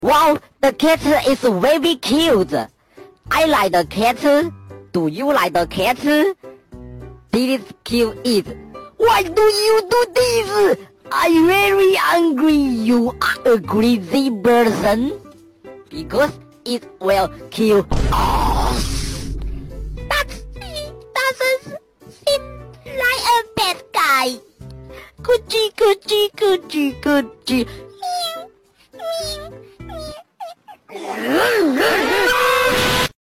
Wow, the cat is very cute. I like the cat. Do you like the cat? Did it kill it? Why do you do this? I'm very angry. You are a crazy person. Because it will kill us. He doesn't seem like a bad guy. Coochie.